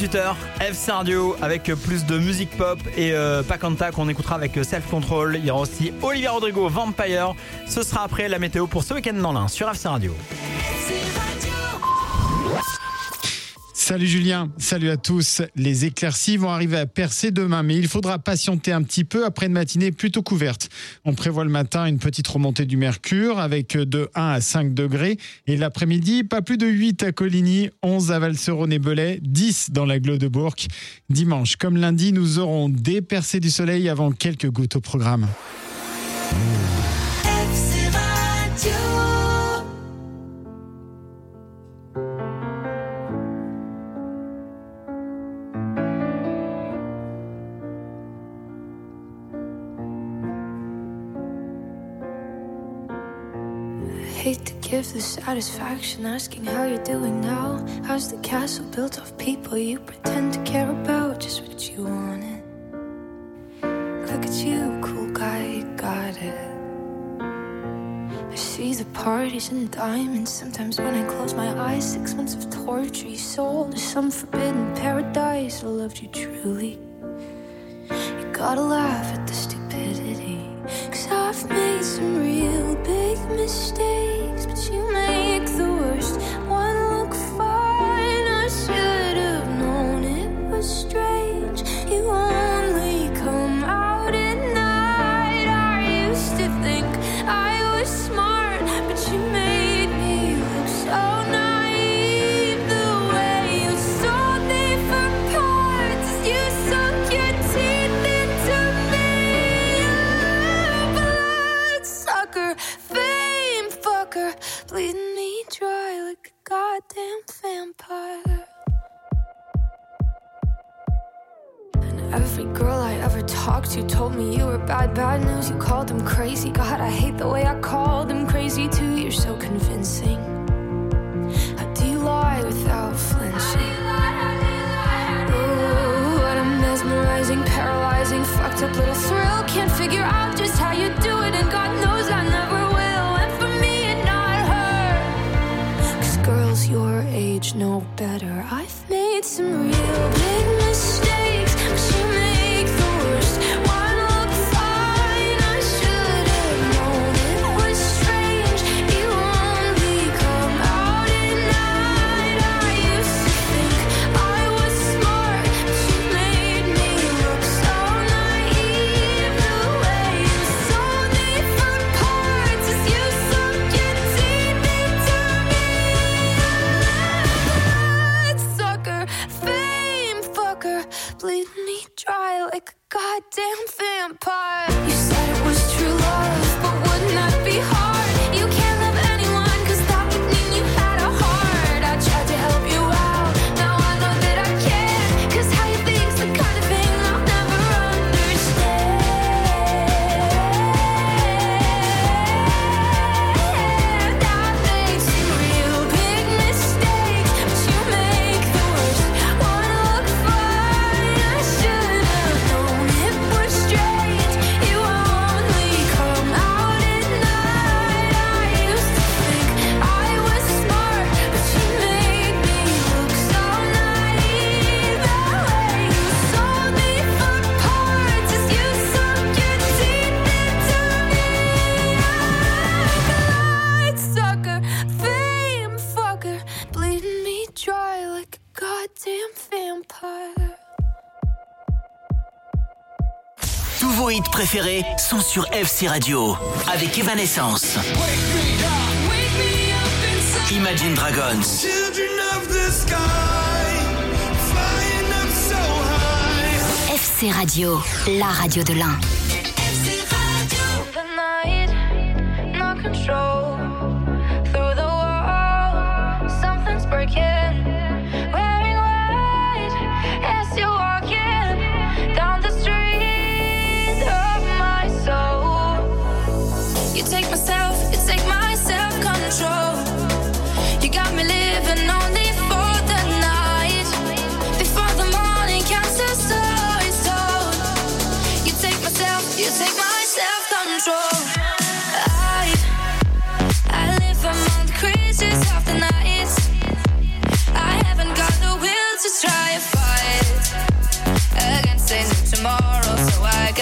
18h, FC Radio avec plus de musique pop et Pacanta qu'on écoutera avec Self Control. Il y aura aussi Olivia Rodrigo, Vampire. Ce sera après la météo pour ce week-end dans l'Ain sur FC Radio. Salut Julien, salut à tous. Les éclaircies vont arriver à percer demain, mais il faudra patienter un petit peu après une matinée plutôt couverte. On prévoit le matin une petite remontée du mercure avec de 1 à 5 degrés. Et l'après-midi, pas plus de 8 à Coligny, 11 à Valseron-et-Belay, 10 dans l'agglo de Bourg. Dimanche, comme lundi, nous aurons des percées du soleil avant quelques gouttes au programme. FC Radio. Hate to give the satisfaction asking how you're doing now. How's the castle built of people you pretend to care about? Just what you wanted. Look at you, cool guy, you got it. I see the parties and diamonds. Sometimes when I close my eyes, 6 months of torture you sold to some forbidden paradise. I loved you truly. You gotta laugh at the stupidity, 'cause I've made some real big mistakes, but you make the worst one look fine. I should have known it was strange. You only come out at night. I used to think I was smart, but you made me look so naive. The way you sold me for parts as you sunk your teeth into me. Bloodsucker, fame fucker, bleeding me dry like a goddamn vampire. And every girl I ever talked to told me you were bad, bad news. You called them crazy. God, I hate the way I called them crazy too. You're so convincing. How do you lie without flinching? Oh, what a mesmerizing, paralyzing, fucked up little thrill. Can't figure out just how you do it, and God knows I never will. And for me and not her, 'cause girls your age know better. I've made some real big mistakes, but you make the worst one look fine. I should have known it was strange. You only come out at night. I used to think I was smart, but you made me look so naive. The way you sold me for parts as you sunk your teeth into me. Bloodsucker, fame fucker, bleed me dry like a goddamn vampire. You said it was true love, but wouldn't that be hard? You can't love anyone, 'cause that would mean you had a heart. I tried to help you out, now I know that I can't, 'cause how you think's the kind of thing I'll never understand. I've made some real big mistakes, but you make the worst one look fine. I should have known it was strange. You only come out at night. I used to think I was smart, but you made me look so naive. The way you sold me for parts as you sunk your teeth into me. Bloodsucker, fame fucker, bleeding me dry like a goddamn vampire. Tous vos hits préférés sont sur FC Radio avec Evanescence, Imagine Dragons, Children of the sky, flying up so high. FC Radio, la radio de l'Ain. FC Radio. The night, no control. Through the wall, something's breaking. Wearing white as you're walking down the street of my soul. You take my self-control. You got me living only for the night. Before the morning comes, the story's told. You take my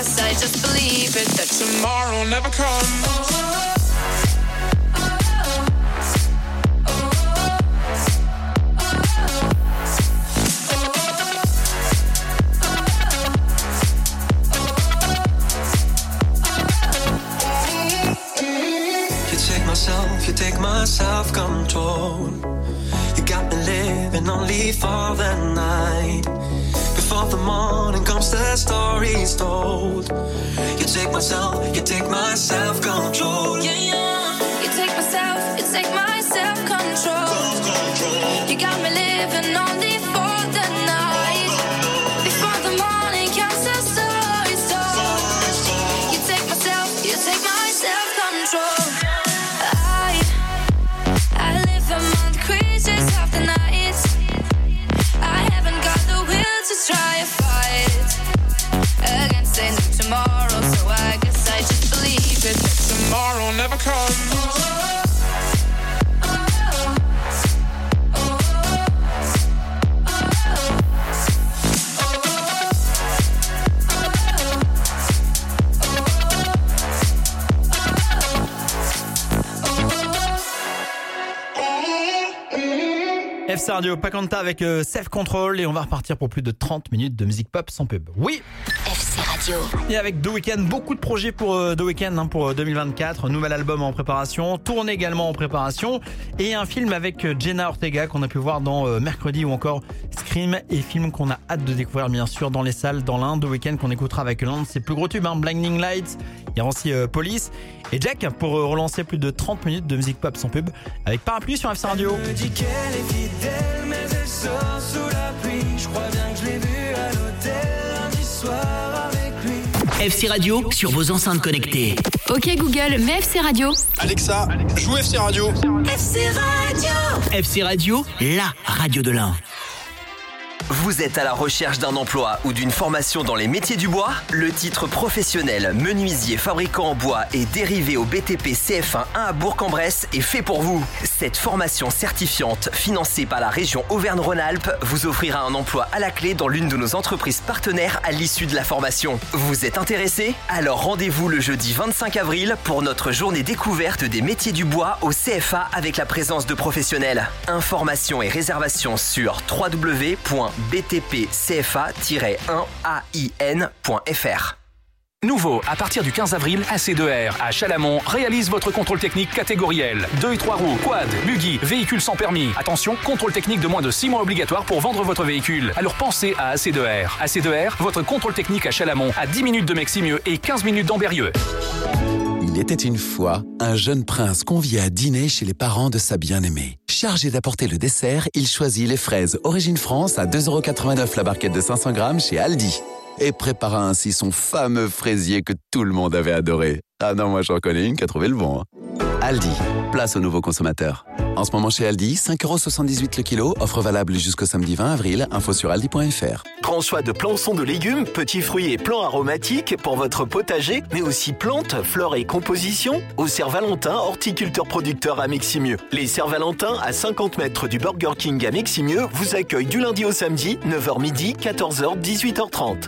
guess I just believe it that Tomorrow never comes. You take my self-control. You got me living only for the night. Before the morning comes, the story's told. You take my self-control. yeah, yeah. You take my self-control. You got me living only for the night. Before the morning comes, the story's told. You take my self-control. I live among the creatures of the night. I haven't got the will to try a fight against a new tomorrow, so I guess I just believe it that Tomorrow never comes. FC Radio, Pacanta avec Self Control et on va repartir pour plus de 30 minutes de musique pop sans pub. Oui. FC Radio. Et avec The Weeknd, beaucoup de projets pour The Weeknd pour 2024, nouvel album en préparation, tournée également en préparation et un film avec Jenna Ortega qu'on a pu voir dans Mercredi ou encore Scream, et film qu'on a hâte de découvrir bien sûr dans les salles dans l'Inde. The Weeknd qu'on écoutera avec l'un de ses plus gros tubes, Blinding Lights. Il y a aussi Police et Jack pour relancer plus de 30 minutes de musique pop sans pub avec Parapluie sur FC Radio. Elle me dit qu'elle est fidèle, mais elle sort sous la pluie. Je crois bien que je l'ai vue à l'hôtel lundi soir avec lui. FC Radio sur vos enceintes connectées. Ok Google, mets FC Radio. Alexa, joue FC Radio. FC Radio. FC Radio, la radio de l'Ain. Vous êtes à la recherche d'un emploi ou d'une formation dans les métiers du bois ? Le titre professionnel menuisier fabricant en bois et dérivé au BTP CF1 à Bourg-en-Bresse est fait pour vous. Cette formation certifiante, financée par la région Auvergne-Rhône-Alpes, vous offrira un emploi à la clé dans l'une de nos entreprises partenaires à l'issue de la formation. Vous êtes intéressé ? Alors rendez-vous le jeudi 25 avril pour notre journée découverte des métiers du bois au CFA avec la présence de professionnels. Informations et réservations sur www.btpcfa-1ain.fr. Nouveau, à partir du 15 avril, AC2R à Chalamont réalise votre contrôle technique catégoriel. 2 et 3 roues, quad, buggy, véhicule sans permis. Attention, contrôle technique de moins de 6 mois obligatoire pour vendre votre véhicule. Alors pensez à AC2R. AC2R, votre contrôle technique à Chalamont, à 10 minutes de Meximieux et 15 minutes d'Ambérieux. Il était une fois un jeune prince convié à dîner chez les parents de sa bien-aimée. Chargé d'apporter le dessert, il choisit les fraises Origine France à 2,89€ la barquette de 500 grammes chez Aldi. Et prépara ainsi son fameux fraisier que tout le monde avait adoré. Ah non, moi j'en connais une qui a trouvé le bon. Aldi, place aux nouveaux consommateurs. En ce moment chez Aldi, 5,78€ le kilo, offre valable jusqu'au samedi 20 avril, info sur aldi.fr. Grand choix de plançons de légumes, petits fruits et plants aromatiques pour votre potager, mais aussi plantes, fleurs et compositions. Au Cerf-Valentin, horticulteur producteur à Meximieux. Les Cerf-Valentins, à 50 mètres du Burger King à Meximieux, vous accueillent du lundi au samedi, 9h midi, 14h, 18h30.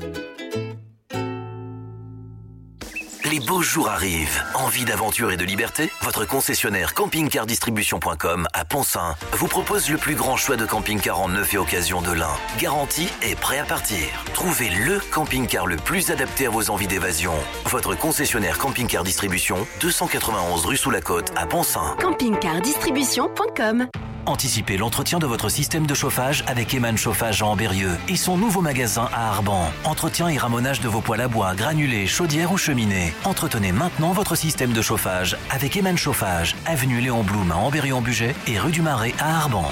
Les beaux jours arrivent. Envie d'aventure et de liberté ? Votre concessionnaire campingcardistribution.com à Poncin vous propose le plus grand choix de camping-car en neuf et occasion de l'Ain. Garanti et prêt à partir. Trouvez le camping-car le plus adapté à vos envies d'évasion. Votre concessionnaire Camping-Car Distribution, 291 rue sous la Côte à Poncin. campingcardistribution.com. Anticipez l'entretien de votre système de chauffage avec Eman Chauffage à Ambérieux et son nouveau magasin à Arban. Entretien et ramonage de vos poêles à bois, granulés, chaudières ou cheminées. Entretenez maintenant votre système de chauffage avec Eman Chauffage, avenue Léon Blum à Ambérieu-en-Bugey et rue du Marais à Arban.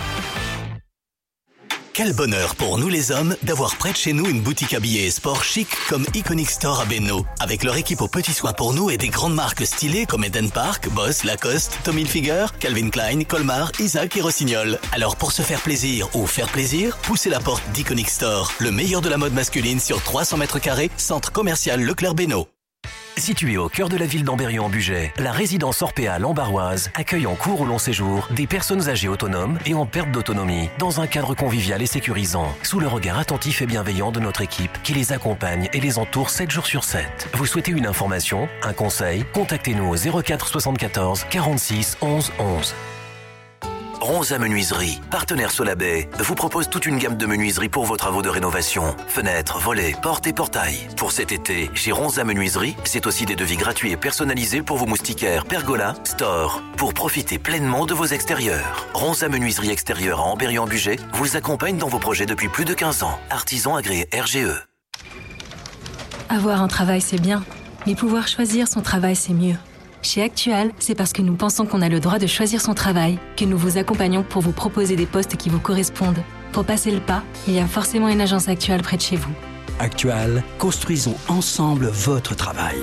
Quel bonheur pour nous les hommes d'avoir près de chez nous une boutique habillée et sport chic comme Iconic Store à Bénaud. Avec leur équipe aux petits soins pour nous et des grandes marques stylées comme Eden Park, Boss, Lacoste, Tommy Hilfiger, Calvin Klein, Colmar, Isaac et Rossignol. Alors pour se faire plaisir ou faire plaisir, poussez la porte d'Iconic Store, le meilleur de la mode masculine sur 300 mètres carrés, centre commercial Leclerc Bénaud. Située au cœur de la ville d'Ambérieu-en-Bugey, la résidence Orpea Lambaroise accueille en cours ou long séjour des personnes âgées autonomes et en perte d'autonomie dans un cadre convivial et sécurisant, sous le regard attentif et bienveillant de notre équipe qui les accompagne et les entoure 7 jours sur 7. Vous souhaitez une information, un conseil? Contactez-nous au 04 74 46 11 11. Ronza Menuiserie, partenaire Solabay, vous propose toute une gamme de menuiseries pour vos travaux de rénovation. Fenêtres, volets, portes et portails. Pour cet été, chez Ronza Menuiserie, c'est aussi des devis gratuits et personnalisés pour vos moustiquaires, pergolas, stores, pour profiter pleinement de vos extérieurs. Ronza Menuiserie extérieure à Ambérieu-en-Bugey vous accompagne dans vos projets depuis plus de 15 ans. Artisan agréé RGE. Avoir un travail, c'est bien, mais pouvoir choisir son travail, c'est mieux. Chez Actual, c'est parce que nous pensons qu'on a le droit de choisir son travail que nous vous accompagnons pour vous proposer des postes qui vous correspondent. Pour passer le pas, il y a forcément une agence Actual près de chez vous. Actual, construisons ensemble votre travail.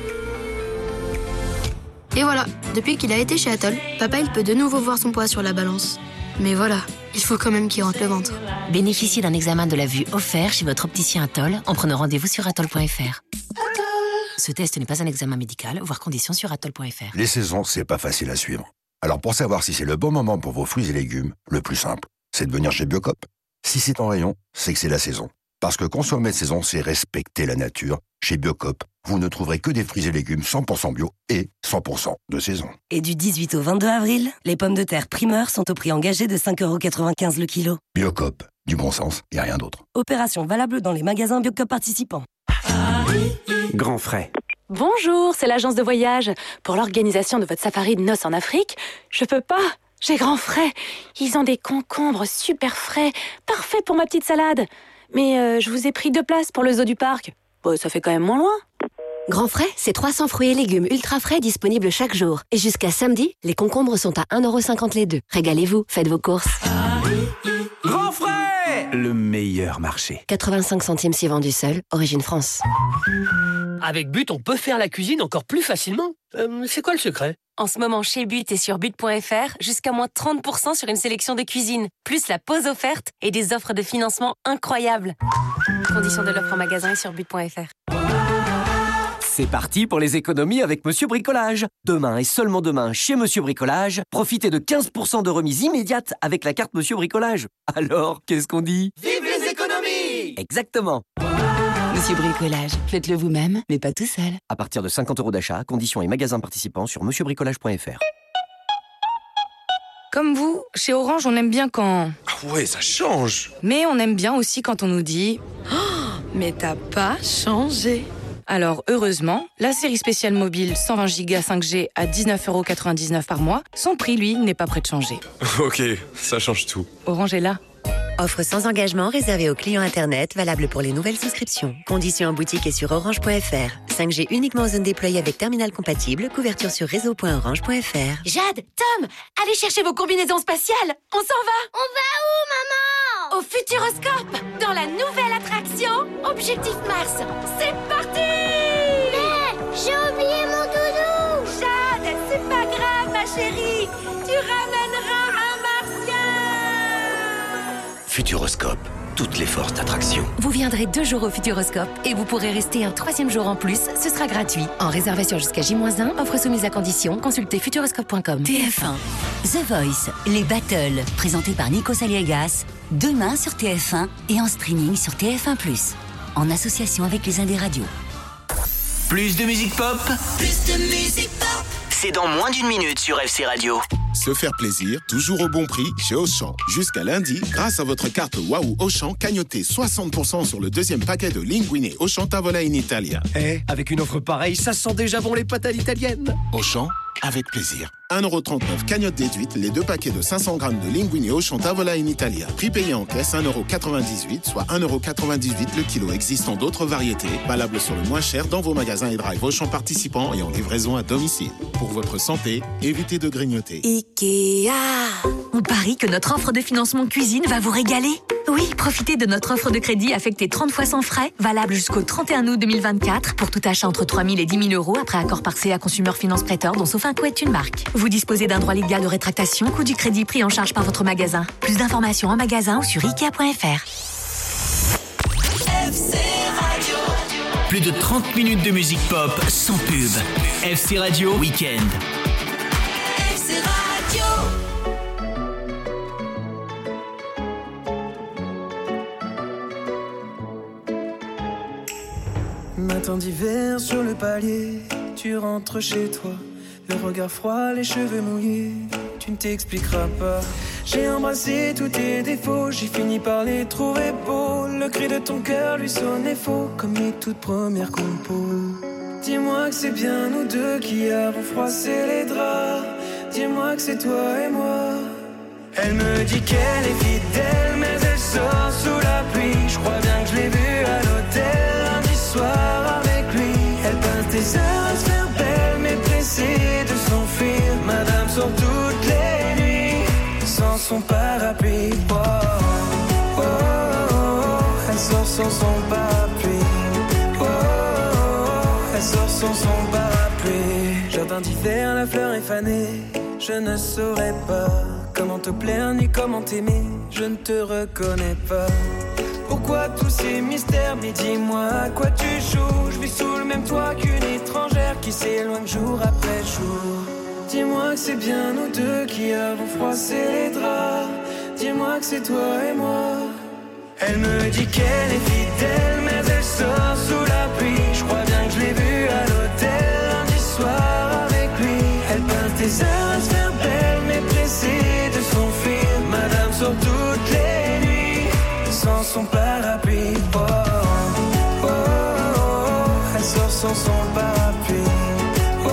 Et voilà, depuis qu'il a été chez Atoll, papa il peut de nouveau voir son poids sur la balance. Mais voilà, il faut quand même qu'il rentre le ventre. Bénéficiez d'un examen de la vue offert chez votre opticien Atoll en prenant rendez-vous sur atoll.fr. Ce test n'est pas un examen médical, voir conditions sur atoll.fr. Les saisons, c'est pas facile à suivre. Alors pour savoir si c'est le bon moment pour vos fruits et légumes, le plus simple, c'est de venir chez Biocop. Si c'est en rayon, c'est que c'est la saison. Parce que consommer de saison, c'est respecter la nature. Chez Biocop, vous ne trouverez que des fruits et légumes 100% bio et 100% de saison. Et du 18 au 22 avril, les pommes de terre primeurs sont au prix engagé de 5,95 € le kilo. Biocop, du bon sens et rien d'autre. Opération valable dans les magasins Biocop participants. Grand frais. Bonjour, c'est l'agence de voyage. Pour l'organisation de votre safari de noces en Afrique, je peux pas. J'ai grand frais. Ils ont des concombres super frais, parfaits pour ma petite salade. Mais je vous ai pris 2 places pour le zoo du parc. Bon, ça fait quand même moins loin. Grand frais, c'est 300 fruits et légumes ultra frais disponibles chaque jour. Et jusqu'à samedi, les concombres sont à 1,50 € les 2. Régalez-vous, faites vos courses. Grand frais, le meilleur marché. 85 centimes si vendu seul, origine France. Avec But, on peut faire la cuisine encore plus facilement. C'est quoi le secret? En ce moment, chez But et sur but.fr, jusqu'à moins 30% sur une sélection de cuisine, plus la pause offerte et des offres de financement incroyables. Conditions de l'offre en magasin et sur but.fr. C'est parti pour les économies avec Monsieur Bricolage. Demain et seulement demain, chez Monsieur Bricolage, profitez de 15% de remise immédiate avec la carte Monsieur Bricolage. Alors, qu'est-ce qu'on dit? Vive les économies! Exactement. Monsieur Bricolage, faites-le vous-même, mais pas tout seul. À partir de 50 € d'achat, conditions et magasins participants sur monsieurbricolage.fr. Comme vous, chez Orange, on aime bien quand... Ah ouais, ça change! Mais on aime bien aussi quand on nous dit « Oh, mais t'as pas changé !» Alors, heureusement, la série spéciale mobile 120 Go 5G à 19,99 € par mois, son prix, lui, n'est pas prêt de changer. Ok, ça change tout. Orange est là. Offre sans engagement réservée aux clients Internet, valable pour les nouvelles souscriptions. Conditions en boutique et sur orange.fr. 5G uniquement en zone déployée avec terminal compatible. Couverture sur réseau.orange.fr. Jade, Tom, allez chercher vos combinaisons spatiales. On s'en va. On va où, maman? Au Futuroscope, dans la nouvelle attraction Objectif Mars. C'est parti! Mais j'ai oublié mon doudou. Jade, c'est pas grave, ma chérie. Tu ramèneras un martien. Futuroscope, toutes les forces d'attraction. Vous viendrez 2 jours au Futuroscope et vous pourrez rester un 3e jour en plus. Ce sera gratuit. En réservation jusqu'à J-1, offre soumise à condition. Consultez futuroscope.com. TF1. The Voice, les battles, présentés par Nico Saliegas, demain sur TF1 et en streaming sur TF1+, en association avec les Indés Radio. Plus de musique pop, plus de musique pop. C'est dans moins d'1 minute sur FC Radio. Se faire plaisir, toujours au bon prix, chez Auchan. Jusqu'à lundi, grâce à votre carte Waouh Auchan, cagnotez 60% sur le 2e paquet de Linguine Auchan Tavola in Italia. Avec une offre pareille, ça sent déjà bon les pâtes à l'italienne. Auchan, avec plaisir. 1,39 € cagnotte déduite, les 2 paquets de 500 grammes de Linguine Auchan Tavola in Italia. Prix payé en caisse, 1,98 €, soit 1,98 € le kilo. Existant d'autres variétés, valables sur le moins cher dans vos magasins et drive Auchan participants et en livraison à domicile. Pour votre santé, évitez de grignoter. Ikea. On parie que notre offre de financement cuisine va vous régaler. Oui, profitez de notre offre de crédit affectée 30 fois sans frais, valable jusqu'au 31 août 2024 pour tout achat entre 3 000 et 10 000 € après accord par CA Consumer Finance Prêteur dont Sofinco est une marque. Vous disposez d'un droit légal de rétractation, coût du crédit pris en charge par votre magasin. Plus d'informations en magasin ou sur ikea.fr. FC Radio. Plus de 30 minutes de musique pop sans pub. FC Radio Week-end. FC Radio. Matin d'hiver sur le palier, tu rentres chez toi, le regard froid, les cheveux mouillés, tu ne t'expliqueras pas. J'ai embrassé tous tes défauts, j'ai fini par les trouver beaux. Le cri de ton cœur lui sonnait faux, comme mes toutes premières compos. Dis-moi que c'est bien nous deux qui avons froissé les draps. Dis-moi que c'est toi et moi. Elle me dit qu'elle est fidèle, mais elle sort sous la pluie. Je crois bien que je l'ai vue à l'hôtel lundi soir avec lui. Elle peint tes heures à se faire belle, mais pressée de s'enfuir. Madame sort toutes les nuits sans son parapluie. Oh, oh, oh, oh. Elle sort sans son parapluie. Oh, oh, oh. Elle sort sans son parapluie. Jardin d'hiver, la fleur est fanée. Je ne saurais pas comment te plaire ni comment t'aimer. Je ne te reconnais pas. Pourquoi tous ces mystères? Mais dis-moi à quoi tu joues. Je vis sous le même toit qu'une étrangère qui s'éloigne jour après jour. Dis-moi que c'est bien nous deux qui avons froissé les draps. Dis-moi que c'est toi et moi. Elle me dit qu'elle est fidèle, mais elle sort sous la pluie. Je crois bien que je l'ai vue à l'hôtel lundi soir avec lui. Elle peint tes heures à se faire belle, mais pressée de s'enfuir. Madame sort toutes les nuits sans son parapluie. Oh, oh, oh, oh. Elle sort sans son parapluie. Oh, oh,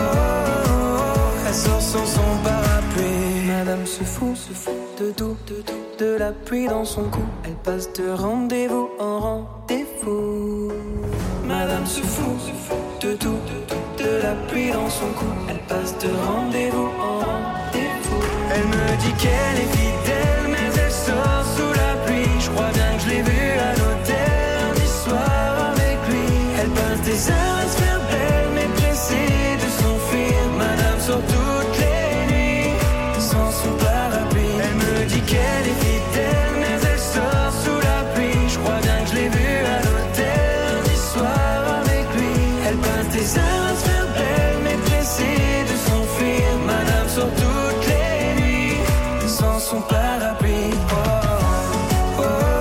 oh. Elle sort sans son parapluie. Madame se fout de tout, de la pluie dans son cou. Elle passe de rendez-vous en rendez-vous. Madame se fout de tout, de la pluie dans son cou. Elle passe de rendez-vous en rendez-vous. Elle me dit qu'elle est fidèle, mais elle sort sous la pluie. Je crois bien que je l'ai vue à l'hôtel lundi soir avec lui. Elle peint tes heures à se faire belle, mais pressée de s'enfuir. Madame sort toutes les nuits sans son parapluie. Elle me dit qu'elle est fidèle, mais elle sort sous la pluie. Je crois bien que je l'ai vue à l'hôtel lundi soir avec lui. Elle peint tes heures à se faire belle, mais pressée de s'enfuir. Madame sort toutes les nuits sans son parapluie. Oh, oh, oh,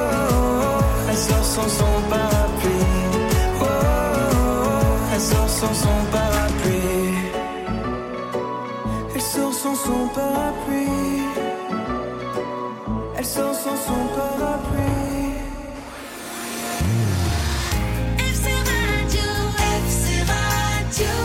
oh. Elle sort sans son parapluie. Oh, oh, oh. Elle sort sans son parapluie. Elle sort sans son parapluie. Elle sort sans son parapluie. FC Radio, FC Radio.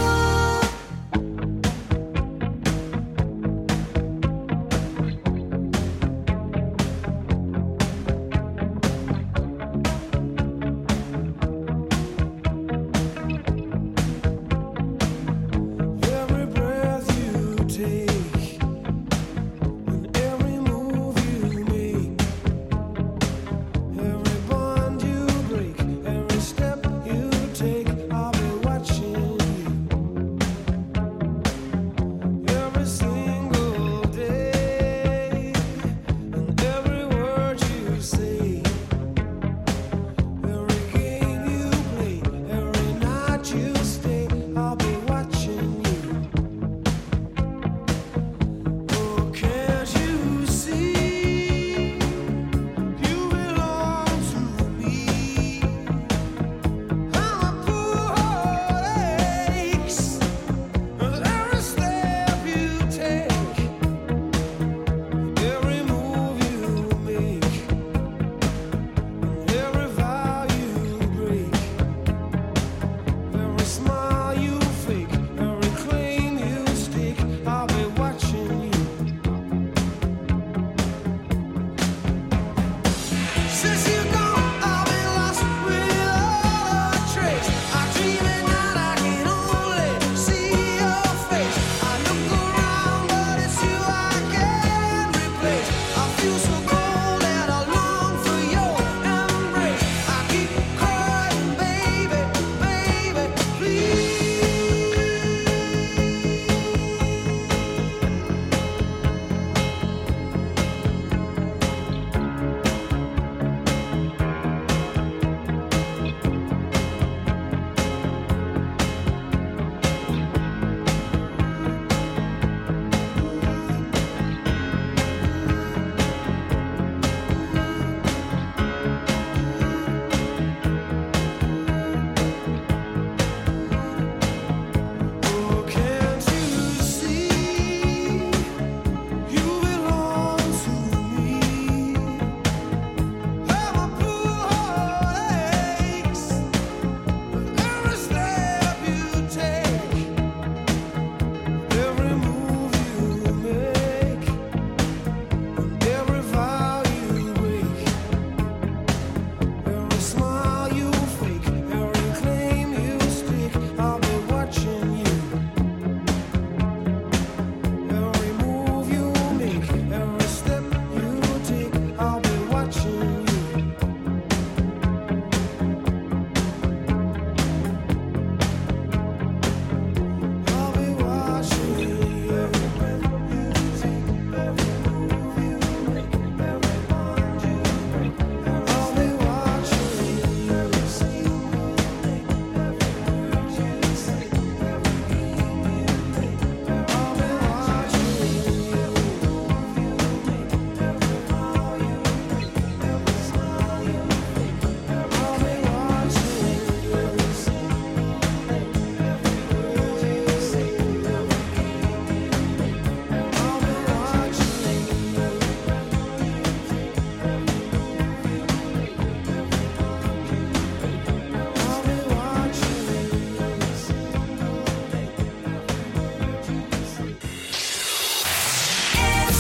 Every breath you take, and every move you make,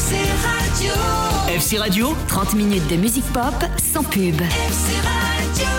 FC Radio, 30 minutes de musique pop sans pub. FC Radio.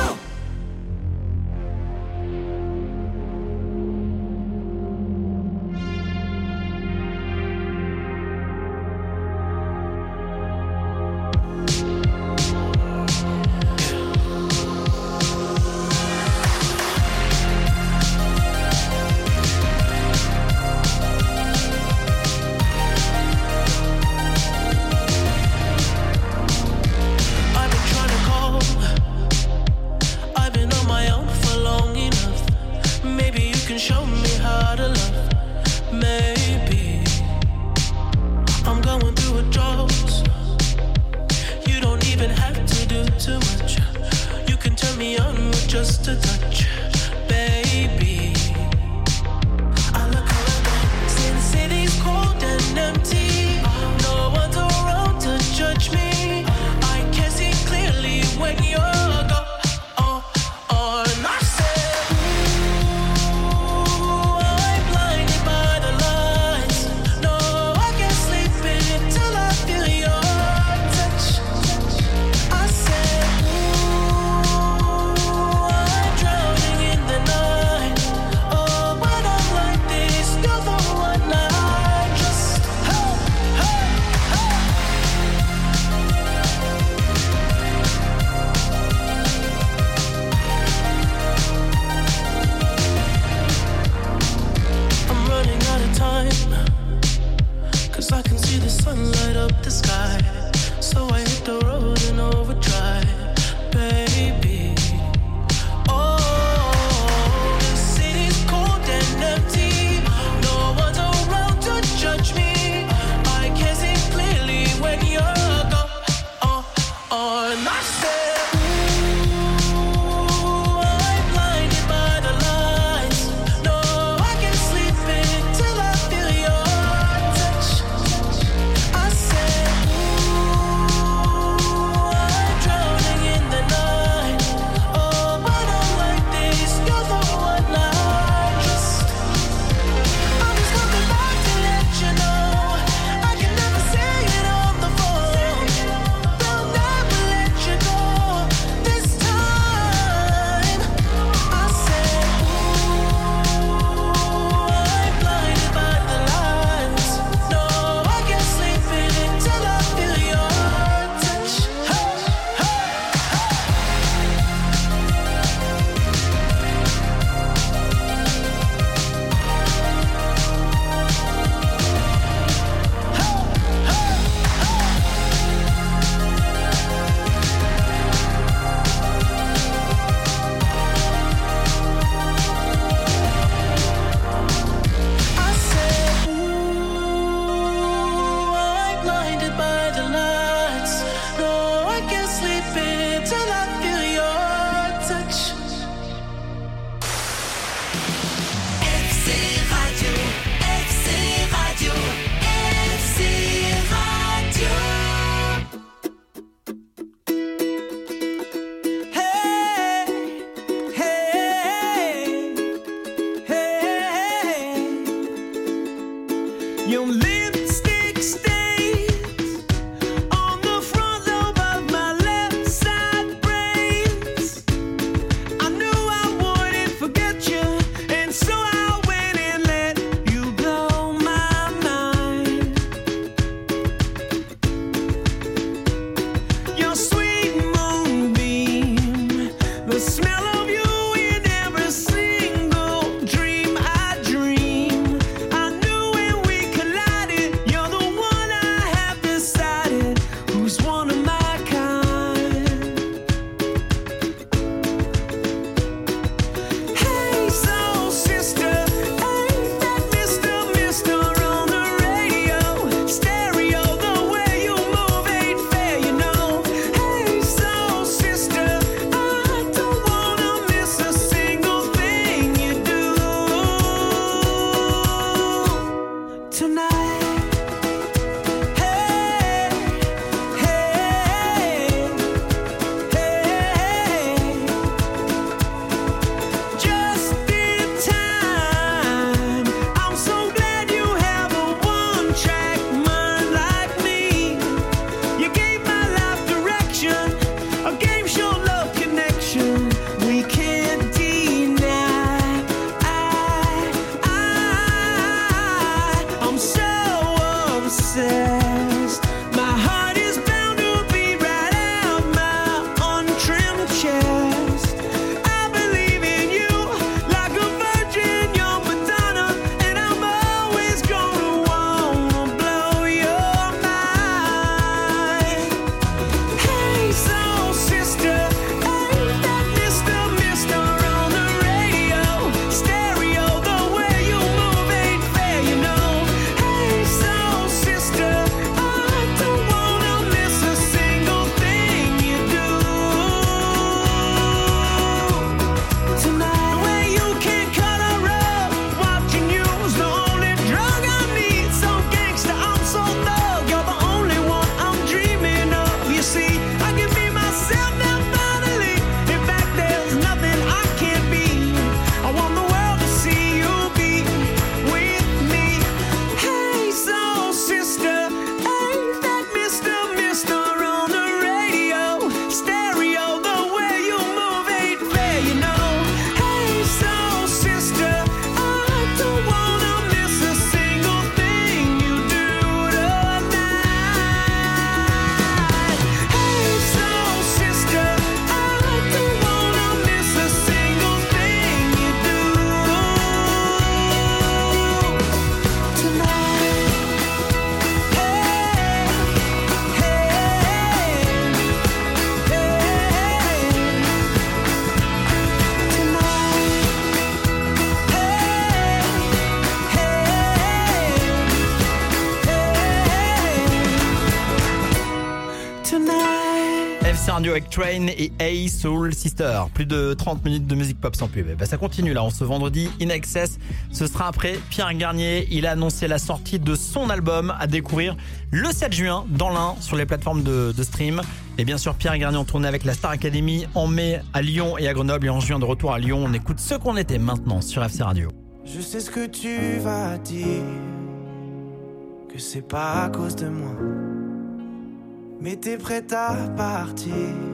FC Radio avec Train et Hey Soul Sister. Plus de 30 minutes de musique pop sans pub. Et ça continue là, ce vendredi, In Excess. Ce sera après Pierre Garnier. Il a annoncé la sortie de son album à découvrir le 7 juin dans l'Ain sur les plateformes de stream. Et bien sûr, Pierre Garnier en tournée avec la Star Academy en mai à Lyon et à Grenoble. Et en juin de retour à Lyon. On écoute ce qu'on était maintenant sur FC Radio. Je sais ce que tu vas dire, que c'est pas à cause de moi. Mais t'es prête à partir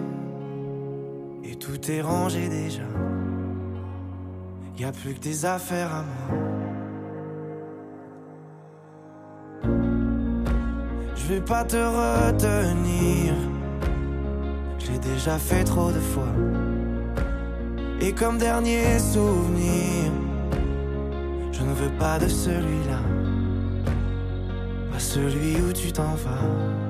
et tout est rangé déjà. Y'a plus que des affaires à moi. Je vais pas te retenir, je l'ai déjà fait trop de fois. Et comme dernier souvenir, je ne veux pas de celui-là, pas celui où tu t'en vas.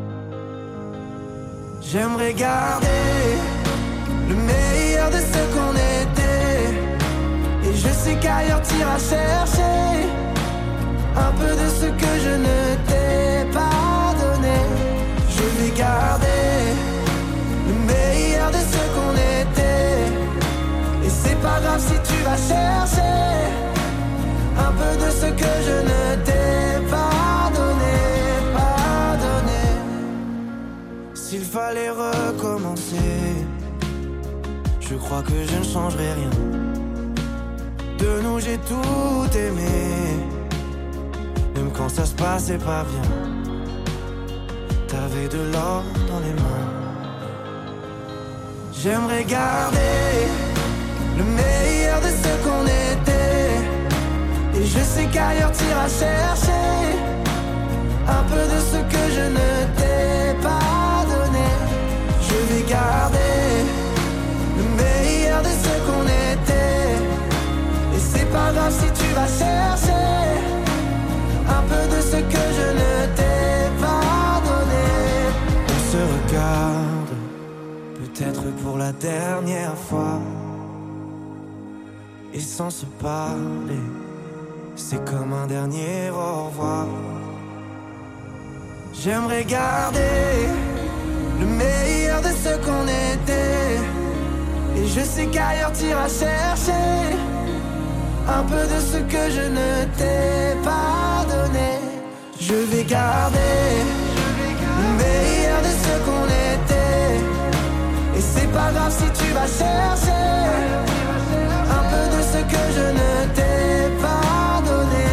J'aimerais garder le meilleur de ce qu'on était. Et je sais qu'ailleurs t'iras chercher un peu de ce que je ne t'ai pas donné. Je vais garder le meilleur de ce qu'on était. Et c'est pas grave si tu vas chercher un peu de ce que je ne t'ai pas donné. S'il fallait recommencer, je crois que je ne changerai rien. De nous j'ai tout aimé, même quand ça se passait pas bien. T'avais de l'or dans les mains. J'aimerais garder le meilleur de ce qu'on était. Et je sais qu'ailleurs t'iras chercher un peu de ce que je ne t'ai pas donné. Je vais garder le meilleur de ce qu'on était. Et c'est pas grave si tu vas chercher un peu de ce que je ne t'ai pas donné. On se regarde, peut-être pour la dernière fois. Et sans se parler, c'est comme un dernier au revoir. J'aimerais garder le meilleur de ce qu'on était. Et je sais qu'ailleurs t'iras chercher un peu de ce que je ne t'ai pas donné. Je vais garder le meilleur de ce qu'on était. Et c'est pas grave si tu vas chercher un peu de ce que je ne t'ai pas donné.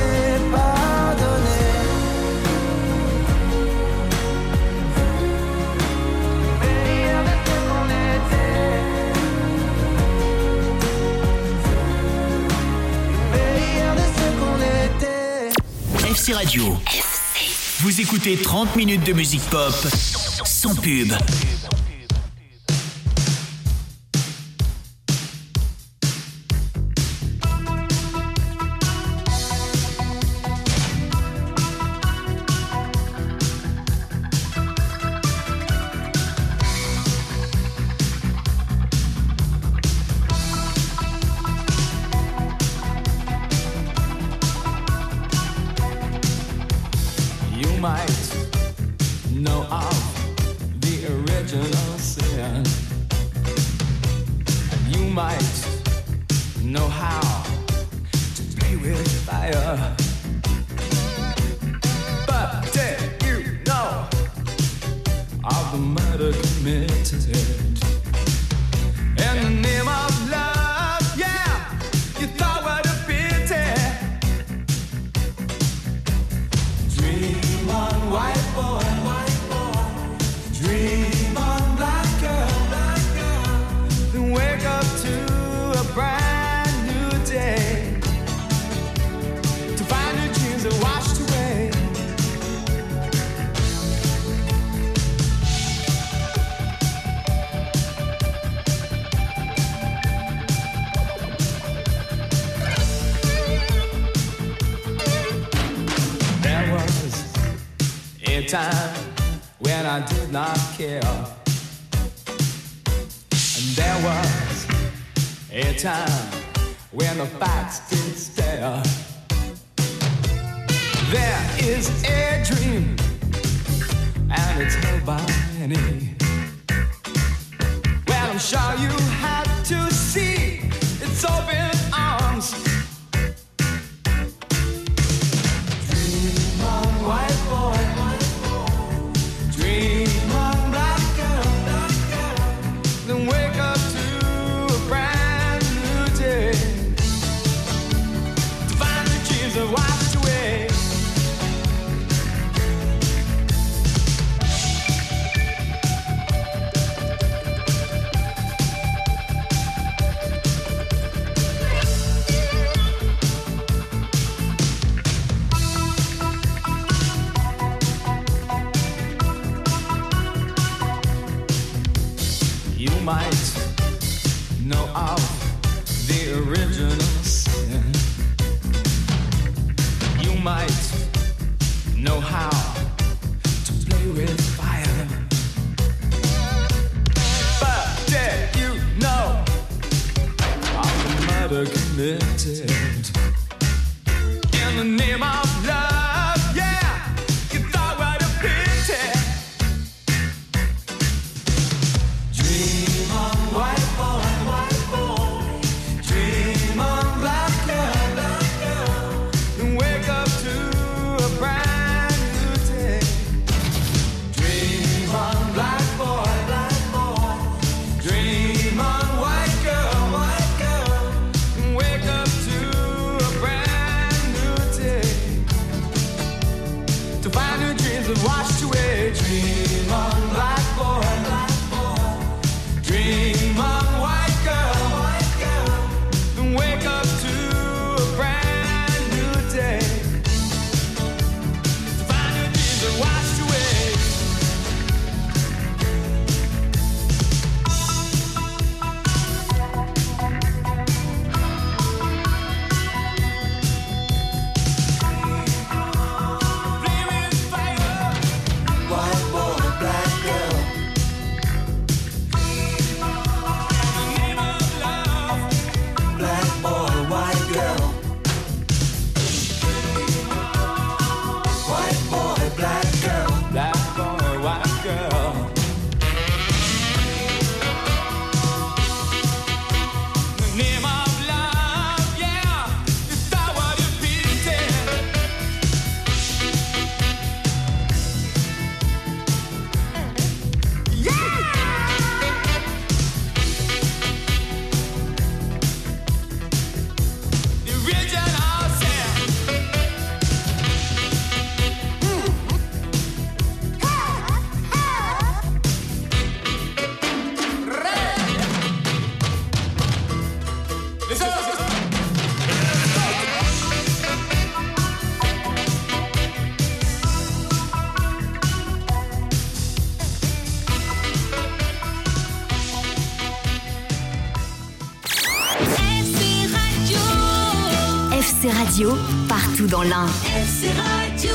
FC Radio. Vous écoutez 30 minutes de musique pop sans pub. Time when I did not care, and there was a time when the facts did stare. There is a dream, and it's held by many. sure you had to see its open arms. Dream on, white boy. Dream on, black girl. Then wake up to a brand new day to find the dreams that washed away. You might know of the original sin. You might know how to play with fire. But did you know of the murder committed in the name of love? Yeah, you thought what a pity. Dream on, white boy. Dream on, black girl. And wake up to a brand new day. Dream on, black boy. Dream on, white girl. And wake up to a brand new day to find your dreams have washed away. Dream on, black boy. Dream on, white girl. Then wake up to a brand new day to find your dreams that washed away. Flaming fire. White boy, black girl. Black boy, white girl. White boy, black girl. Black boy, white girl. The name of love, yeah. Is that what it beating? Yeah! The original sin. FC Radio, partout dans l'Ain. FC Radio.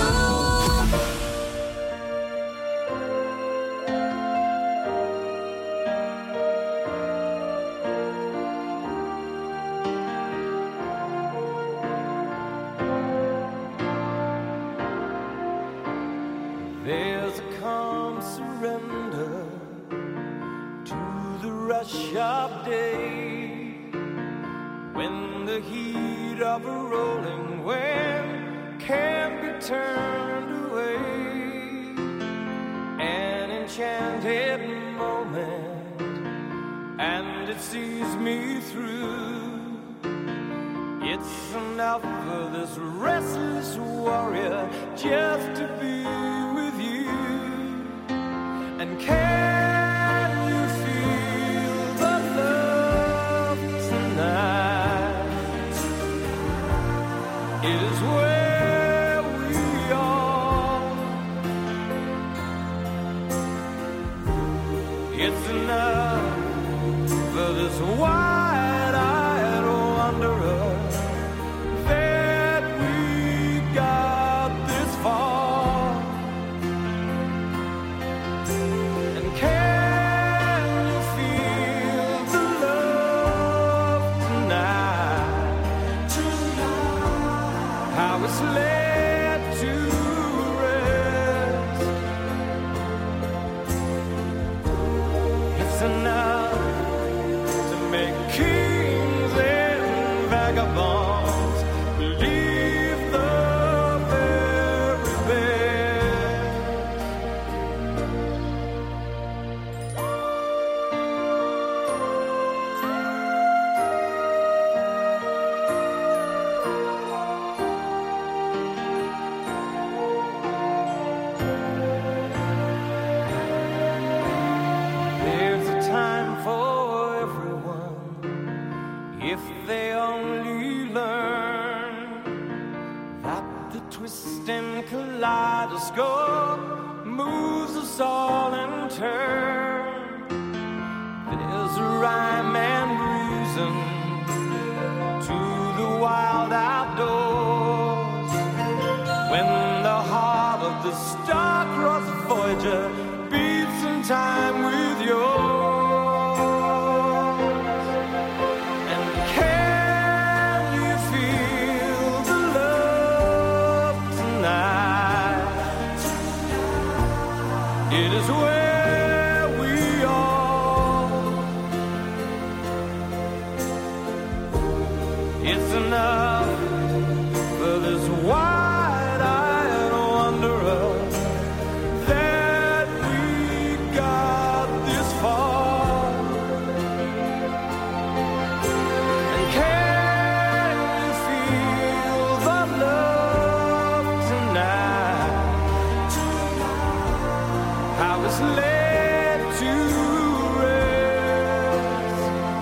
There's a calm surrender to the rush of day when the heat of a rolling wave can't be turned away. An enchanted moment, and it sees me through. It's enough for this restless warrior just to be with you. And can you feel the love tonight? It is where we are. It's enough for this wide-eyed wanderer that we got this far. And can you feel the love tonight? How it's led to rest. It's enough kings and vagabonds believe the very best. There's a time for everyone if they only learn that the twisting kaleidoscope moves us all in turn. There's a rhyme and reason to the wild outdoors. When the heart of the star-crossed Voyager beats in time with yours. And can you feel the love tonight? It is where we are. It's enough for this wide-eyed wanderer that we got this far. And can you feel the love tonight? How it's laid to rest.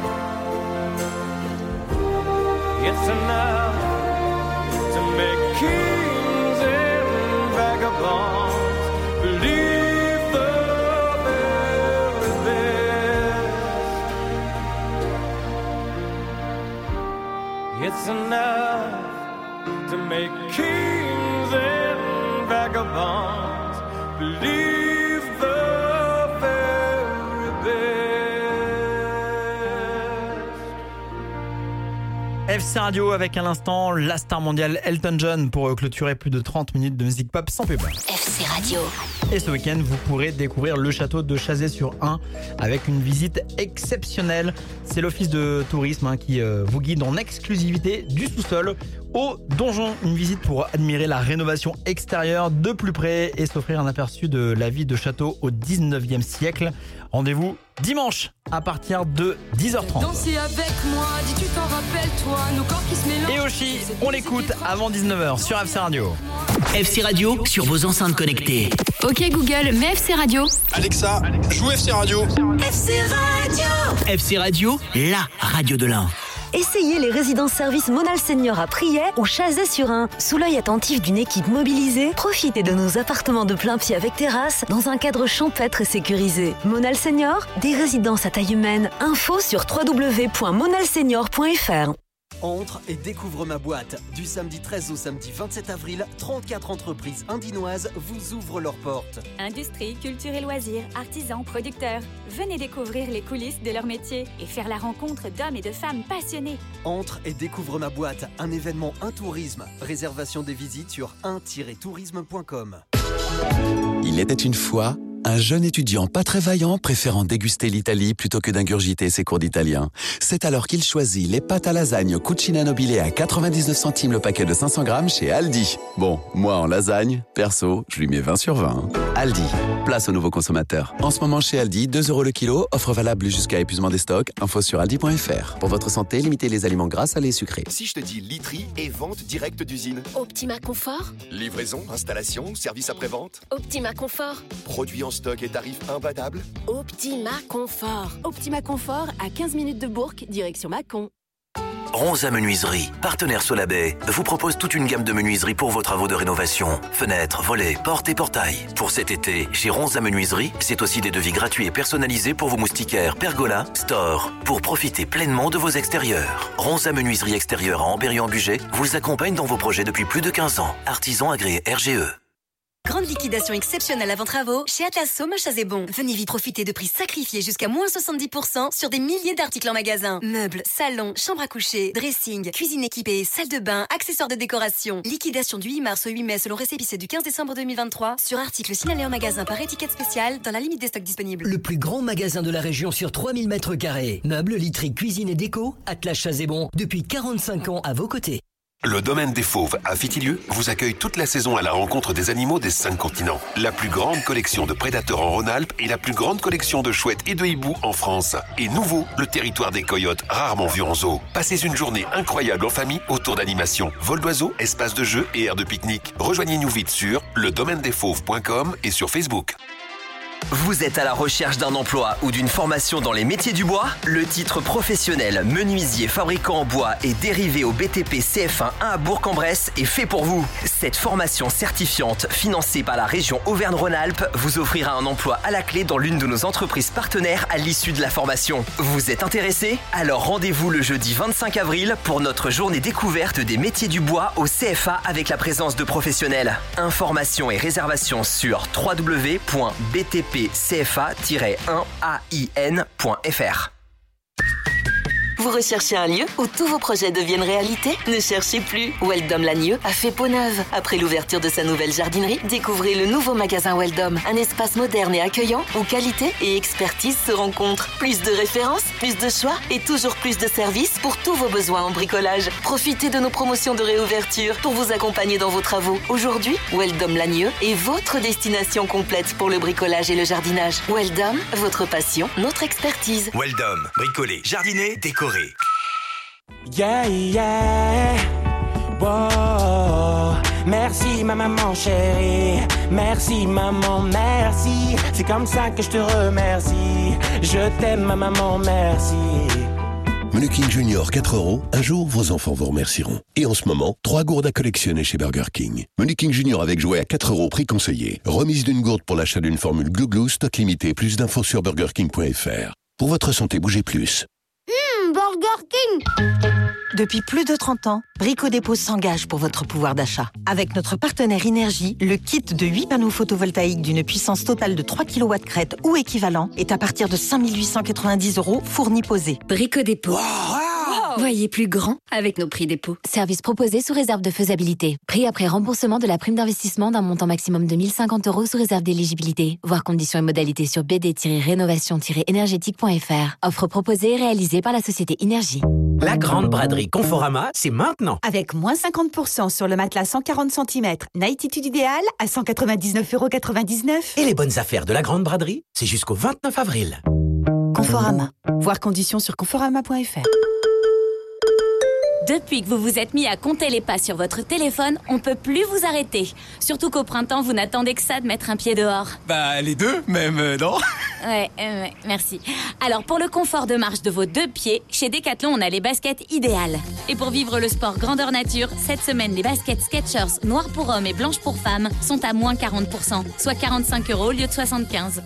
It's enough to make kings and vagabonds believe the very best. It's enough to make kings and vagabonds believe the very best. FC Radio avec à l'instant la star mondiale Elton John pour clôturer plus de 30 minutes de musique pop sans pub. FC Radio. Et ce week-end, vous pourrez découvrir le château de Chazé-sur-Ain avec une visite exceptionnelle. C'est l'office de tourisme qui vous guide en exclusivité du sous-sol au donjon. Une visite pour admirer la rénovation extérieure de plus près et s'offrir un aperçu de la vie de château au 19e siècle. Rendez-vous dimanche à partir de 10h30. Danser avec moi, dis tu t'en rappelles toi, nos corps qui se mélangent. Et Oshi, on l'écoute avant 19h sur FC Radio. FC Radio sur vos enceintes connectées. Ok Google, mets FC Radio. Alexa, joue FC Radio. FC Radio. FC Radio, la radio de l'Ain. Essayez les résidences-services Monal Senior à Priay ou Chazé-sur-Ain. Sous l'œil attentif d'une équipe mobilisée, profitez de nos appartements de plein pied avec terrasse dans un cadre champêtre et sécurisé. Monal Senior, des résidences à taille humaine. Info sur www.monalsenior.fr. Entre et découvre ma boîte. Du samedi 13 au samedi 27 avril, 34 entreprises indinoises vous ouvrent leurs portes. Industrie, culture et loisirs, artisans, producteurs. Venez découvrir les coulisses de leur métier et faire la rencontre d'hommes et de femmes passionnés. Entre et découvre ma boîte, un événement Un Tourisme. Réservation des visites sur un-tourisme.com. Il était une fois un jeune étudiant pas très vaillant préférant déguster l'Italie plutôt que d'ingurgiter ses cours d'italien. C'est alors qu'il choisit les pâtes à lasagne Cucina Nobile à 99 centimes le paquet de 500 grammes chez Aldi. Bon, moi en lasagne, perso, je lui mets 20 sur 20. Aldi, place aux nouveaux consommateurs. En ce moment chez Aldi, 2 € le kilo, offre valable jusqu'à épuisement des stocks, info sur aldi.fr. Pour votre santé, limitez les aliments gras, salés et sucrés. Si je te dis literie et vente directe d'usine. Optima Confort. Livraison, installation, service après-vente. Optima Confort. Produits en stock et tarifs imbattables. Optima Confort. Optima Confort à 15 minutes de Bourg, direction Mâcon. Ronza Menuiserie, partenaire Solabay, vous propose toute une gamme de menuiseries pour vos travaux de rénovation. Fenêtres, volets, portes et portails. Pour cet été, chez Ronza Menuiserie, c'est aussi des devis gratuits et personnalisés pour vos moustiquaires, pergolas, stores, pour profiter pleinement de vos extérieurs. Ronza Menuiserie extérieure à Ambérieu-en-Bugey vous accompagne dans vos projets depuis plus de 15 ans. Artisan agréé RGE. Grande liquidation exceptionnelle avant travaux chez Atlas Somme à Chazébon. Venez vite profiter de prix sacrifiés jusqu'à moins 70% sur des milliers d'articles en magasin. Meubles, salons, chambres à coucher, dressing, cuisine équipée, salle de bain, accessoires de décoration. Liquidation du 8 mars au 8 mai selon récépissé du 15 décembre 2023 sur articles signalés en magasin par étiquette spéciale dans la limite des stocks disponibles. Le plus grand magasin de la région sur 3000 mètres carrés. Meubles, literie, cuisine et déco, Atlas Chazébon. Depuis 45 ans à vos côtés. Le domaine des Fauves à Fitilieu vous accueille toute la saison à la rencontre des animaux des 5 continents. La plus grande collection de prédateurs en Rhône-Alpes et la plus grande collection de chouettes et de hiboux en France. Et nouveau, le territoire des coyotes, rarement vu en zoo. Passez une journée incroyable en famille autour d'animations, vol d'oiseaux, espace de jeux et aires de pique-nique. Rejoignez-nous vite sur ledomainedesfauves.com et sur Facebook. Vous êtes à la recherche d'un emploi ou d'une formation dans les métiers du bois? Le titre professionnel menuisier fabricant en bois et dérivé au BTP CF1 à Bourg-en-Bresse est fait pour vous. Cette formation certifiante, financée par la région Auvergne-Rhône-Alpes, vous offrira un emploi à la clé dans l'une de nos entreprises partenaires à l'issue de la formation. Vous êtes intéressé? Alors rendez-vous le jeudi 25 avril pour notre journée découverte des métiers du bois au CFA avec la présence de professionnels. Informations et réservations sur www.btpcfa-1ain.fr. Vous recherchez un lieu où tous vos projets deviennent réalité? Ne cherchez plus. Weldom Lagnieu a fait peau neuve. Après l'ouverture de sa nouvelle jardinerie, découvrez le nouveau magasin Weldom. Un espace moderne et accueillant où qualité et expertise se rencontrent. Plus de références, plus de choix et toujours plus de services pour tous vos besoins en bricolage. Profitez de nos promotions de réouverture pour vous accompagner dans vos travaux. Aujourd'hui, Weldom Lagnieu est votre destination complète pour le bricolage et le jardinage. Weldom, votre passion, notre expertise. Weldom, bricoler, jardiner, décorer. Yeah, yeah. Wow. Merci ma maman chérie. Merci maman, merci. C'est comme ça que je te remercie. Je t'aime ma maman, merci. Menu King Junior 4 €. Un jour, vos enfants vous remercieront. Et en ce moment, 3 gourdes à collectionner chez Burger King. Menu King Junior avec jouet à 4 €, prix conseillé. Remise d'une gourde pour l'achat d'une formule Glouglou, stock limité. Plus d'infos sur burgerking.fr. Pour votre santé, bougez plus. Burger King. Depuis plus de 30 ans, Brico Dépôt s'engage pour votre pouvoir d'achat. Avec notre partenaire Énergie, le kit de 8 panneaux photovoltaïques d'une puissance totale de 3 kW crête ou équivalent est à partir de 5 890 € fourni posé. Brico Dépôt. Voyez plus grand avec nos prix dépôt. Service proposé sous réserve de faisabilité. Prix après remboursement de la prime d'investissement d'un montant maximum de 1 050 € sous réserve d'éligibilité. Voir conditions et modalités sur bd-rénovation-énergétique.fr. Offre proposée et réalisée par la société Énergie. La grande braderie Conforama, c'est maintenant. Avec moins 50% sur le matelas 140 cm, Nighttitude idéale à 199,99 €. Et les bonnes affaires de la grande braderie, c'est jusqu'au 29 avril. Conforama. Voir conditions sur conforama.fr. Depuis que vous vous êtes mis à compter les pas sur votre téléphone, on peut plus vous arrêter. Surtout qu'au printemps, vous n'attendez que ça de mettre un pied dehors. Bah, les deux, même, non? Ouais, merci. Alors, pour le confort de marche de vos deux pieds, chez Decathlon, on a les baskets idéales. Et pour vivre le sport grandeur nature, cette semaine, les baskets Skechers, noires pour hommes et blanches pour femmes, sont à moins 40%, soit 45 € au lieu de 75.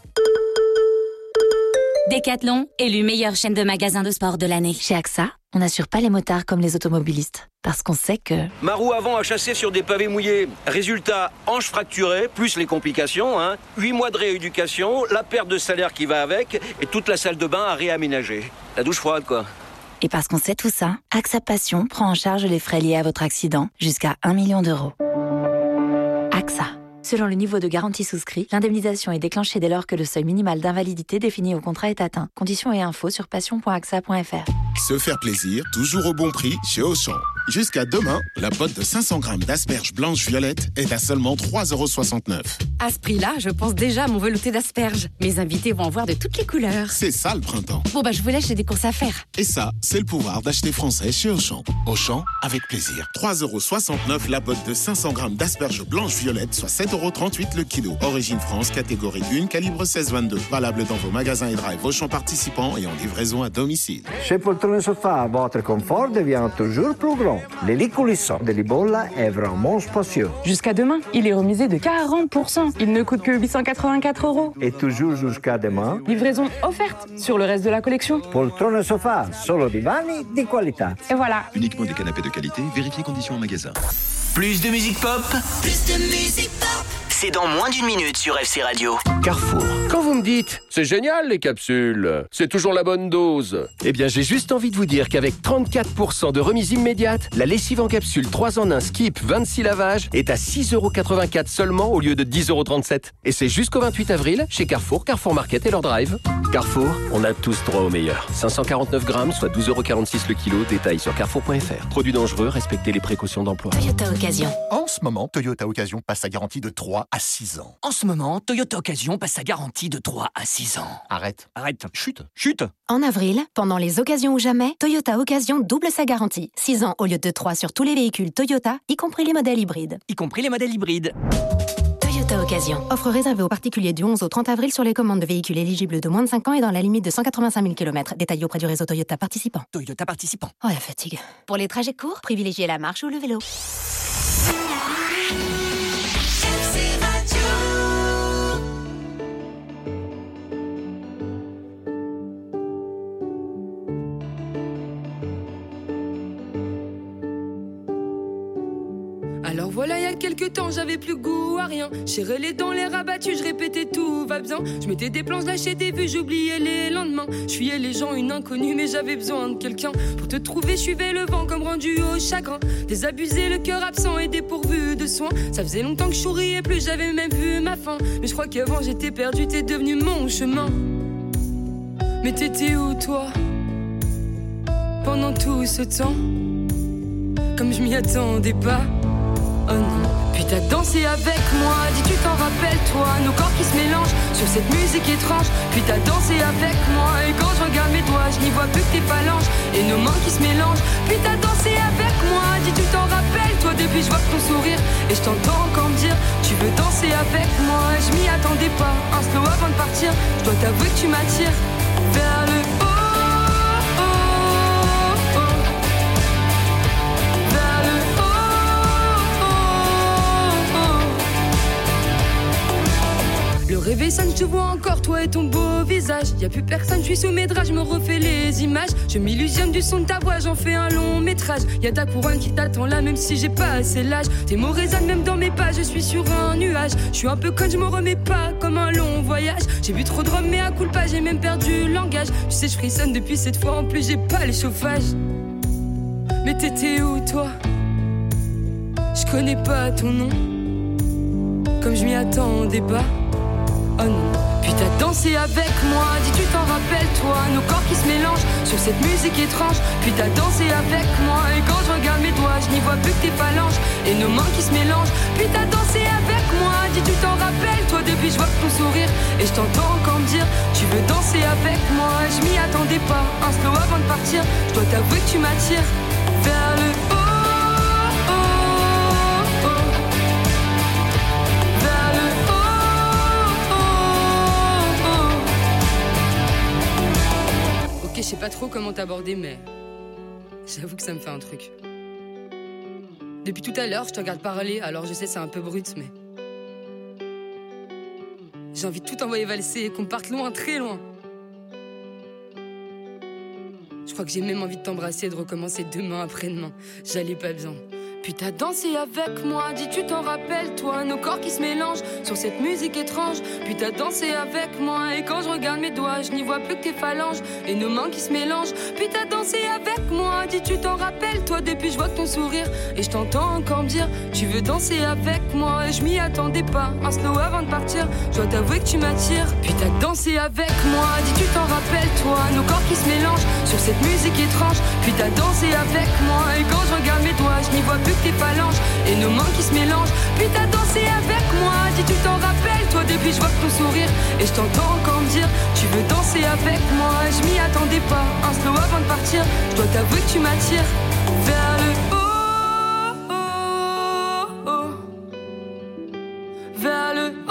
Decathlon, élu meilleure chaîne de magasins de sport de l'année. Chez AXA, on n'assure pas les motards comme les automobilistes. Parce qu'on sait que... Ma roue avant a chassé sur des pavés mouillés. Résultat, hanche fracturée, plus les complications. 8 mois de rééducation, la perte de salaire qui va avec, et toute la salle de bain à réaménager. La douche froide, quoi. Et parce qu'on sait tout ça, AXA Passion prend en charge les frais liés à votre accident jusqu'à 1 million d'euros. AXA. Selon le niveau de garantie souscrit, l'indemnisation est déclenchée dès lors que le seuil minimal d'invalidité défini au contrat est atteint. Conditions et infos sur passion.axa.fr. Se faire plaisir, toujours au bon prix chez Auchan. Jusqu'à demain, la botte de 500 grammes d'asperges blanches violettes est à seulement 3,69 €. À ce prix-là, je pense déjà à mon velouté d'asperges. Mes invités vont en voir de toutes les couleurs. C'est ça le printemps. Bon je vous laisse, j'ai des courses à faire. Et ça, c'est le pouvoir d'acheter français chez Auchan. Auchan, avec plaisir. 3,69 € la botte de 500 grammes d'asperges blanches violettes, soit 7,38 € le kilo. Origine France, catégorie 1, calibre 16-22. Valable dans vos magasins et drive Auchan participants et en livraison à domicile. Chez Poltrone Sofa, votre confort devient toujours plus grand. Le lit coulissant de Libolla est vraiment spacieux. Jusqu'à demain, il est remisé de 40%. Il ne coûte que 884 €. Et toujours jusqu'à demain, livraison offerte sur le reste de la collection. Poltrone Sofa, solo divani di qualità. Et voilà. Uniquement des canapés de qualité, vérifiez conditions en magasin. Plus de musique pop, Plus de musique pop. c'est dans moins d'une minute sur FC Radio. Carrefour. Quand vous me dites « C'est génial les capsules, c'est toujours la bonne dose », eh bien j'ai juste envie de vous dire qu'avec 34% de remise immédiate, la lessive en capsule 3 en 1 Skip 26 lavages est à 6,84€ seulement au lieu de 10,37€. Et c'est jusqu'au 28 avril chez Carrefour, Carrefour Market et leur drive. Carrefour, on a tous droit au meilleur. 549 grammes, soit 12,46€ le kilo. Détail sur carrefour.fr. Produit dangereux, respectez les précautions d'emploi. Toyota Occasion. En ce moment, Toyota Occasion passe sa garantie de 3 à 6 ans. En ce moment, Toyota Occasion passe sa garantie de 3 à 6 ans. Arrête. Chut. En avril, pendant les occasions ou jamais, Toyota Occasion double sa garantie. 6 ans au lieu de 3 sur tous les véhicules Toyota, y compris les modèles hybrides. Toyota Occasion. Offre réservée aux particuliers du 11 au 30 avril sur les commandes de véhicules éligibles de moins de 5 ans et dans la limite de 185 000 km. Détaillé auprès du réseau Toyota participant. Oh la fatigue. Pour les trajets courts, privilégiez la marche ou le vélo. Alors voilà, il y a quelques temps, j'avais plus goût à rien. Serrais les dents, les rabattus, je répétais tout va bien. Je mettais des plans, je lâchais des vues, j'oubliais les lendemains. Je fuyais les gens, une inconnue, mais j'avais besoin de quelqu'un. Pour te trouver, je suivais le vent comme rendu au chagrin. Désabusé, le cœur absent et dépourvu de soins. Ça faisait longtemps que je souriais plus, j'avais même vu ma fin. Mais je crois qu'avant j'étais perdu, t'es devenu mon chemin. Mais t'étais où toi pendant tout ce temps? Comme je m'y attendais pas. Oh non, puis t'as dansé avec moi, dis tu t'en rappelles toi, nos corps qui se mélangent sur cette musique étrange. Puis t'as dansé avec moi, et quand je regarde mes doigts, je n'y vois plus que tes phalanges et nos mains qui se mélangent. Puis t'as dansé avec moi, dis tu t'en rappelles toi, depuis je vois ton sourire et je t'entends encore me dire tu veux danser avec moi. Je m'y attendais pas, un slow avant de partir, je dois t'avouer que tu m'attires vers le haut. Le réveil sonne, je te vois encore, toi et ton beau visage. Y'a plus personne, je suis sous mes draps, je me refais les images. Je m'illusionne du son de ta voix, j'en fais un long métrage. Y'a ta couronne qui t'attend là, même si j'ai pas assez l'âge. Tes mots résonnent même dans mes pas, je suis sur un nuage. Je suis un peu conne, je me remets pas comme un long voyage. J'ai bu trop de rhum, mais à coup pas, j'ai même perdu le langage. Tu sais, je frissonne depuis cette fois, en plus j'ai pas le chauffage. Mais t'étais où toi? Je connais pas ton nom, comme je m'y attendais pas. Oh non, puis t'as dansé avec moi, dis tu t'en rappelles toi, nos corps qui se mélangent sur cette musique étrange. Puis t'as dansé avec moi, et quand je regarde mes doigts, je n'y vois plus que tes phalanges et nos mains qui se mélangent. Puis t'as dansé avec moi, dis tu t'en rappelles toi, depuis je vois ton sourire et je t'entends encore me dire tu veux danser avec moi. Je m'y attendais pas, un slow avant de partir, je dois t'avouer que tu m'attires vers le haut. Je sais pas trop comment t'aborder, mais j'avoue que ça me fait un truc. Depuis tout à l'heure, je te regarde parler, alors je sais c'est un peu brut, mais j'ai envie de tout envoyer valser et qu'on parte loin, très loin. Je crois que j'ai même envie de t'embrasser et de recommencer demain après-demain. J'allais pas bien. Puis t'as dansé avec moi, dis tu t'en rappelles toi, nos corps qui se mélangent sur cette musique étrange. Puis t'as dansé avec moi, et quand je regarde mes doigts, je n'y vois plus que tes phalanges et nos mains qui se mélangent. Puis t'as dansé avec moi, dis tu t'en rappelles toi, depuis je vois ton sourire et je t'entends encore me dire tu veux danser avec moi. Et je m'y attendais pas, un slow avant de partir, je dois t'avouer que tu m'attires. Puis t'as dansé avec moi, dis tu t'en rappelles toi, nos corps qui se mélangent sur cette musique étrange. Puis t'as dansé avec moi, et quand je regarde mes doigts, je n'y vois plus tes phalanges et nos mains qui se mélangent. Puis t'as dansé avec moi, dis tu t'en rappelles toi, depuis je vois ton sourire et je t'entends encore me dire tu veux danser avec moi. Je m'y attendais pas, un slow avant de partir, je dois t'avouer que tu m'attires vers le haut, vers le haut.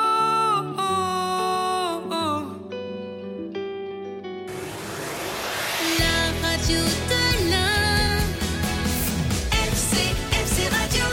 La radio de l'un, FC Radio.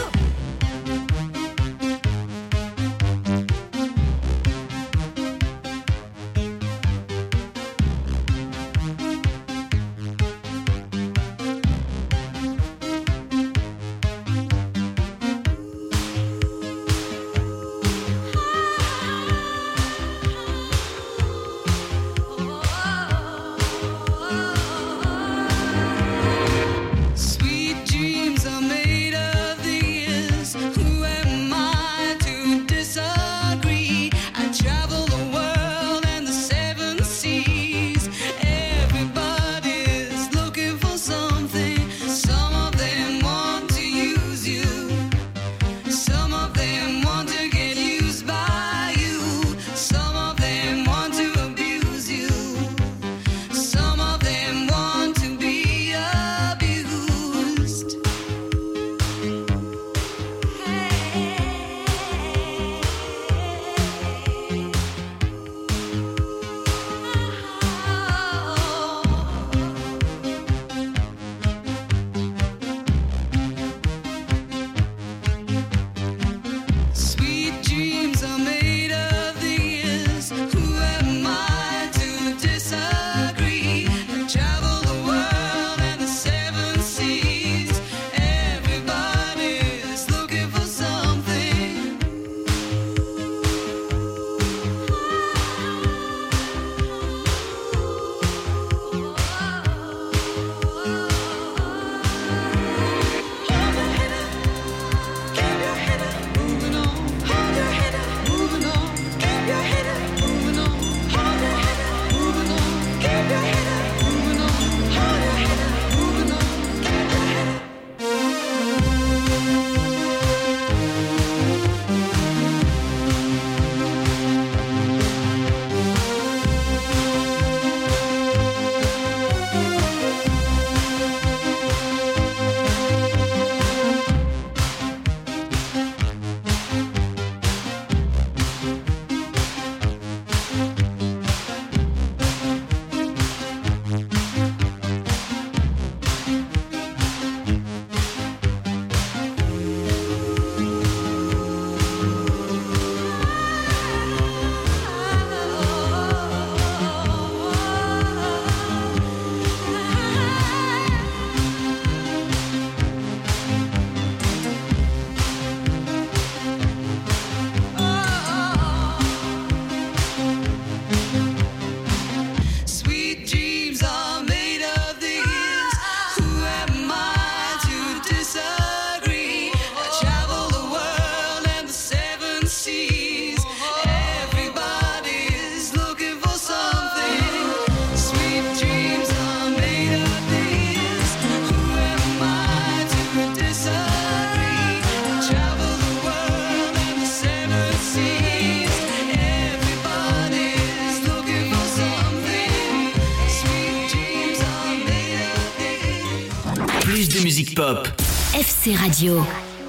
musique pop. FC Radio.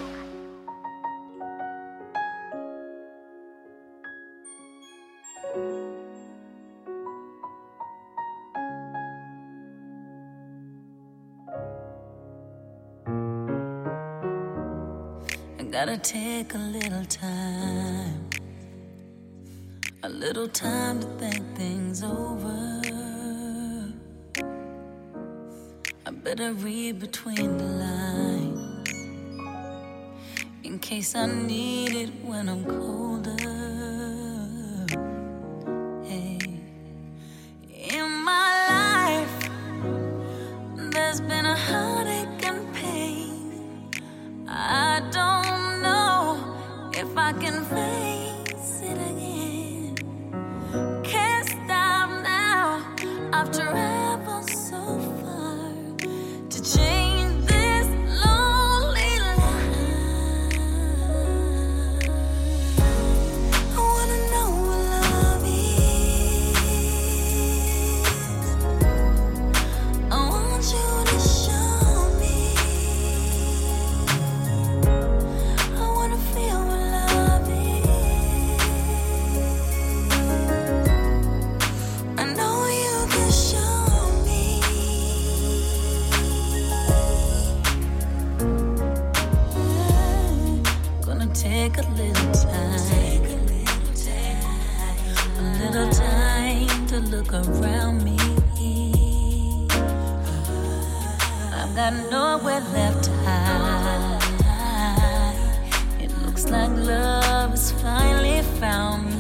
Gotta take a little time to think things over. I better read between the lines in case I need it when I'm colder. Hey, in my life, there's been a heartache and pain. I don't know if I can face it again. Can't stop now. I've traveled so far to change this lonely life. I wanna know what love is. I want you to show me. I wanna feel what love is. I know you can show me. Gonna take a little time to look around me. I've got nowhere left to hide. It looks like love has finally found me.